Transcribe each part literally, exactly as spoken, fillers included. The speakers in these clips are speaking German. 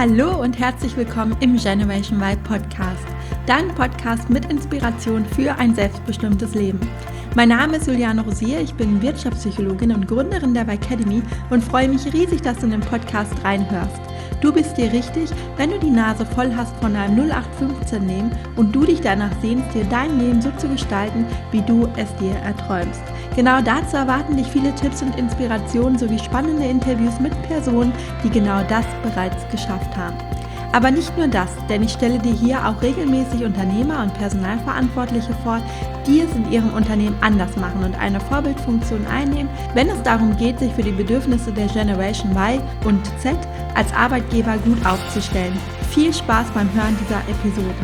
Hallo und herzlich willkommen im Generation Y Podcast, dein Podcast mit Inspiration für ein selbstbestimmtes Leben. Mein Name ist Juliane Rosier, ich bin Wirtschaftspsychologin und Gründerin der Y-Academy und freue mich riesig, dass du in den Podcast reinhörst. Du bist dir richtig, wenn du die Nase voll hast von einem null acht fünfzehn Leben und du dich danach sehnst, dir dein Leben so zu gestalten, wie du es dir erträumst. Genau dazu erwarten dich viele Tipps und Inspirationen sowie spannende Interviews mit Personen, die genau das bereits geschafft haben. Aber nicht nur das, denn ich stelle dir hier auch regelmäßig Unternehmer und Personalverantwortliche vor, die es in ihrem Unternehmen anders machen und eine Vorbildfunktion einnehmen, wenn es darum geht, sich für die Bedürfnisse der Generation Y und Z als Arbeitgeber gut aufzustellen. Viel Spaß beim Hören dieser Episode.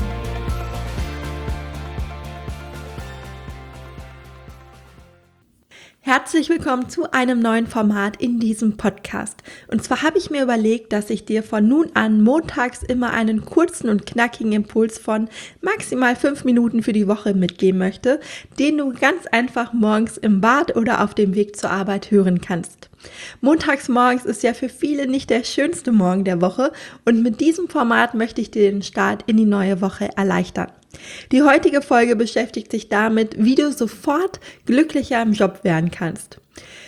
Herzlich willkommen zu einem neuen Format in diesem Podcast. Und zwar habe ich mir überlegt, dass ich dir von nun an montags immer einen kurzen und knackigen Impuls von maximal fünf Minuten für die Woche mitgeben möchte, den du ganz einfach morgens im Bad oder auf dem Weg zur Arbeit hören kannst. Montags morgens ist ja für viele nicht der schönste Morgen der Woche und mit diesem Format möchte ich dir den Start in die neue Woche erleichtern. Die heutige Folge beschäftigt sich damit, wie du sofort glücklicher im Job werden kannst.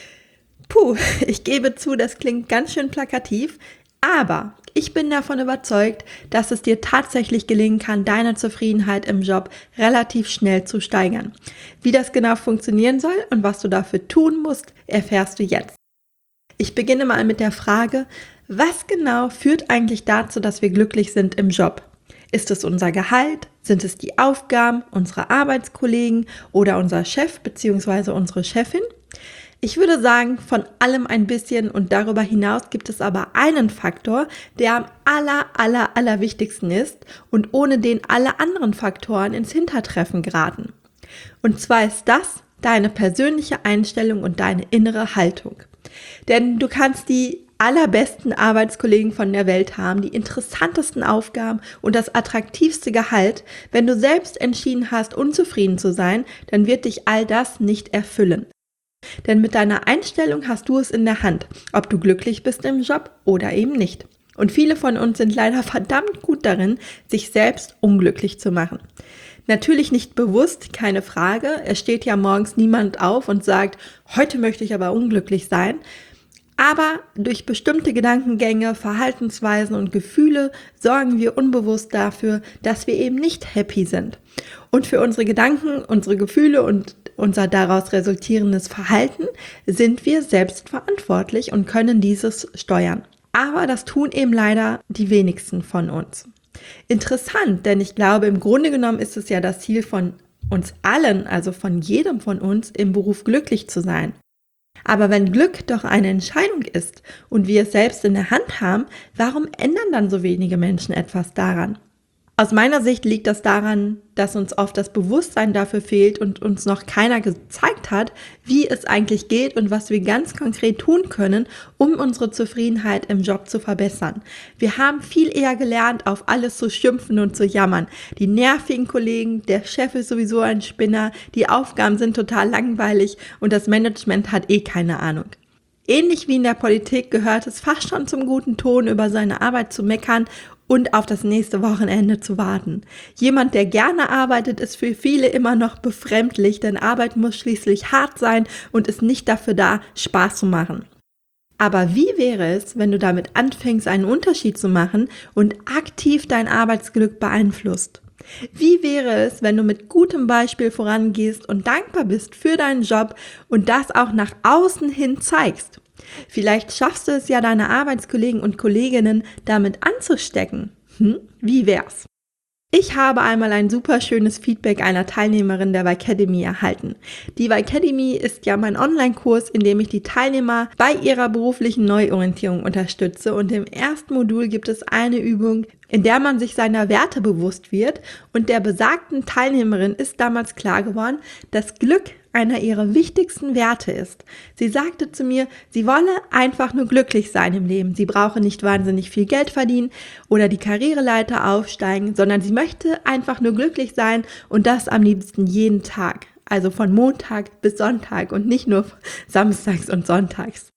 Puh, ich gebe zu, das klingt ganz schön plakativ, aber ich bin davon überzeugt, dass es dir tatsächlich gelingen kann, deine Zufriedenheit im Job relativ schnell zu steigern. Wie das genau funktionieren soll und was du dafür tun musst, erfährst du jetzt. Ich beginne mal mit der Frage, was genau führt eigentlich dazu, dass wir glücklich sind im Job? Ist es unser Gehalt? Sind es die Aufgaben unserer Arbeitskollegen oder unser Chef bzw. unsere Chefin? Ich würde sagen, von allem ein bisschen und darüber hinaus gibt es aber einen Faktor, der am aller, aller, aller wichtigsten ist und ohne den alle anderen Faktoren ins Hintertreffen geraten. Und zwar ist das deine persönliche Einstellung und deine innere Haltung. Denn du kannst die allerbesten Arbeitskollegen von der Welt haben, die interessantesten Aufgaben und das attraktivste Gehalt. Wenn du selbst entschieden hast, unzufrieden zu sein, dann wird dich all das nicht erfüllen. Denn mit deiner Einstellung hast du es in der Hand, ob du glücklich bist im Job oder eben nicht. Und viele von uns sind leider verdammt gut darin, sich selbst unglücklich zu machen. Natürlich nicht bewusst, keine Frage. Es steht ja morgens niemand auf und sagt, heute möchte ich aber unglücklich sein. Aber durch bestimmte Gedankengänge, Verhaltensweisen und Gefühle sorgen wir unbewusst dafür, dass wir eben nicht happy sind. Und für unsere Gedanken, unsere Gefühle und unser daraus resultierendes Verhalten sind wir selbst verantwortlich und können dieses steuern. Aber das tun eben leider die wenigsten von uns. Interessant, denn ich glaube, im Grunde genommen ist es ja das Ziel von uns allen, also von jedem von uns, im Beruf glücklich zu sein. Aber wenn Glück doch eine Entscheidung ist und wir es selbst in der Hand haben, warum ändern dann so wenige Menschen etwas daran? Aus meiner Sicht liegt das daran, dass uns oft das Bewusstsein dafür fehlt und uns noch keiner gezeigt hat, wie es eigentlich geht und was wir ganz konkret tun können, um unsere Zufriedenheit im Job zu verbessern. Wir haben viel eher gelernt, auf alles zu schimpfen und zu jammern. Die nervigen Kollegen, der Chef ist sowieso ein Spinner, die Aufgaben sind total langweilig und das Management hat eh keine Ahnung. Ähnlich wie in der Politik gehört es fast schon zum guten Ton, über seine Arbeit zu meckern und auf das nächste Wochenende zu warten. Jemand, der gerne arbeitet, ist für viele immer noch befremdlich, denn Arbeit muss schließlich hart sein und ist nicht dafür da, Spaß zu machen. Aber wie wäre es, wenn du damit anfängst, einen Unterschied zu machen und aktiv dein Arbeitsglück beeinflusst? Wie wäre es, wenn du mit gutem Beispiel vorangehst und dankbar bist für deinen Job und das auch nach außen hin zeigst? Vielleicht schaffst du es ja, deine Arbeitskollegen und Kolleginnen damit anzustecken. Hm? Wie wär's? Ich habe einmal ein super schönes Feedback einer Teilnehmerin der Y-Academy erhalten. Die Y-Academy ist ja mein Online-Kurs, in dem ich die Teilnehmer bei ihrer beruflichen Neuorientierung unterstütze und im ersten Modul gibt es eine Übung, in der man sich seiner Werte bewusst wird und der besagten Teilnehmerin ist damals klar geworden, dass Glück einer ihrer wichtigsten Werte ist. Sie sagte zu mir, sie wolle einfach nur glücklich sein im Leben. Sie brauche nicht wahnsinnig viel Geld verdienen oder die Karriereleiter aufsteigen, sondern sie möchte einfach nur glücklich sein und das am liebsten jeden Tag. Also von Montag bis Sonntag und nicht nur samstags und sonntags.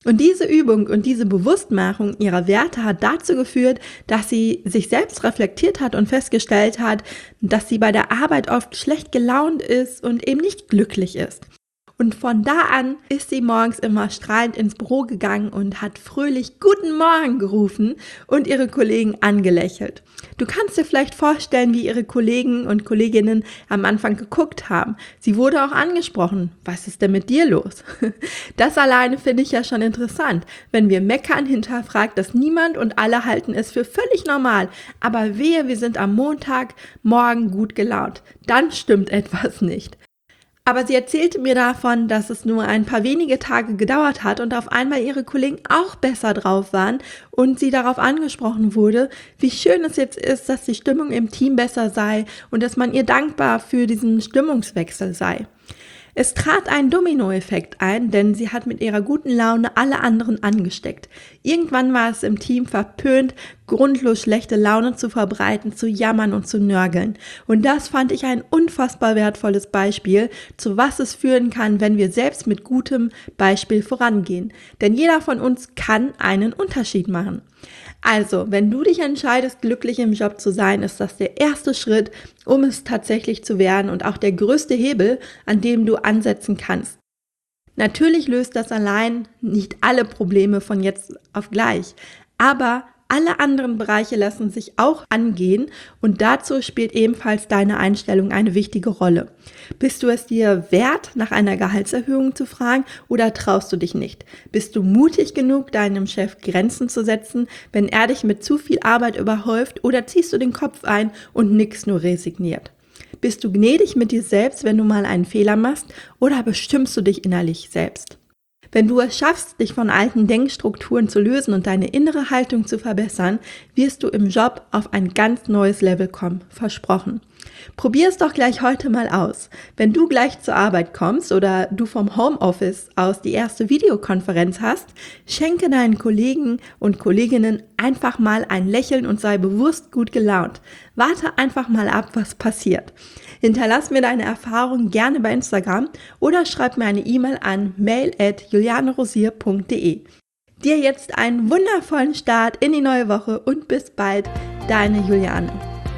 Und diese Übung und diese Bewusstmachung ihrer Werte hat dazu geführt, dass sie sich selbst reflektiert hat und festgestellt hat, dass sie bei der Arbeit oft schlecht gelaunt ist und eben nicht glücklich ist. Und von da an ist sie morgens immer strahlend ins Büro gegangen und hat fröhlich Guten Morgen gerufen und ihre Kollegen angelächelt. Du kannst dir vielleicht vorstellen, wie ihre Kollegen und Kolleginnen am Anfang geguckt haben. Sie wurde auch angesprochen. Was ist denn mit dir los? Das alleine finde ich ja schon interessant. Wenn wir meckern, hinterfragt das niemand und alle halten es für völlig normal. Aber wehe, wir sind am Montagmorgen gut gelaunt. Dann stimmt etwas nicht. Aber sie erzählte mir davon, dass es nur ein paar wenige Tage gedauert hat und auf einmal ihre Kollegen auch besser drauf waren und sie darauf angesprochen wurde, wie schön es jetzt ist, dass die Stimmung im Team besser sei und dass man ihr dankbar für diesen Stimmungswechsel sei. Es trat ein Dominoeffekt ein, denn sie hat mit ihrer guten Laune alle anderen angesteckt. Irgendwann war es im Team verpönt, grundlos schlechte Laune zu verbreiten, zu jammern und zu nörgeln. Und das fand ich ein unfassbar wertvolles Beispiel, zu was es führen kann, wenn wir selbst mit gutem Beispiel vorangehen. Denn jeder von uns kann einen Unterschied machen. Also, wenn du dich entscheidest, glücklich im Job zu sein, ist das der erste Schritt, um es tatsächlich zu werden und auch der größte Hebel, an dem du ansetzen kannst. Natürlich löst das allein nicht alle Probleme von jetzt auf gleich, aber alle anderen Bereiche lassen sich auch angehen und dazu spielt ebenfalls deine Einstellung eine wichtige Rolle. Bist du es dir wert, nach einer Gehaltserhöhung zu fragen oder traust du dich nicht? Bist du mutig genug, deinem Chef Grenzen zu setzen, wenn er dich mit zu viel Arbeit überhäuft oder ziehst du den Kopf ein und nickst nur resigniert? Bist du gnädig mit dir selbst, wenn du mal einen Fehler machst oder bestimmst du dich innerlich selbst? Wenn du es schaffst, dich von alten Denkstrukturen zu lösen und deine innere Haltung zu verbessern, wirst du im Job auf ein ganz neues Level kommen. Versprochen. Probier es doch gleich heute mal aus. Wenn du gleich zur Arbeit kommst oder du vom Homeoffice aus die erste Videokonferenz hast, schenke deinen Kollegen und Kolleginnen einfach mal ein Lächeln und sei bewusst gut gelaunt. Warte einfach mal ab, was passiert. Hinterlass mir deine Erfahrungen gerne bei Instagram oder schreib mir eine E-Mail an mail at julianerosier punkt de. Dir jetzt einen wundervollen Start in die neue Woche und bis bald, deine Juliane.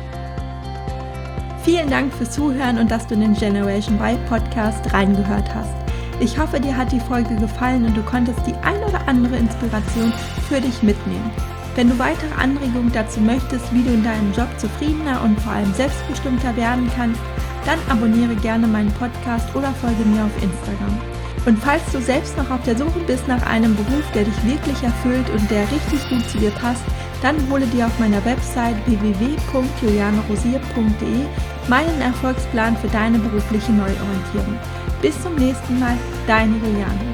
Vielen Dank fürs Zuhören und dass du in den Generation Y Podcast reingehört hast. Ich hoffe, dir hat die Folge gefallen und du konntest die ein oder andere Inspiration für dich mitnehmen. Wenn du weitere Anregungen dazu möchtest, wie du in deinem Job zufriedener und vor allem selbstbestimmter werden kannst, dann abonniere gerne meinen Podcast oder folge mir auf Instagram. Und falls du selbst noch auf der Suche bist nach einem Beruf, der dich wirklich erfüllt und der richtig gut zu dir passt, dann hole dir auf meiner Website w w w punkt julianerosier punkt de meinen Erfolgsplan für deine berufliche Neuorientierung. Bis zum nächsten Mal, deine Juliane.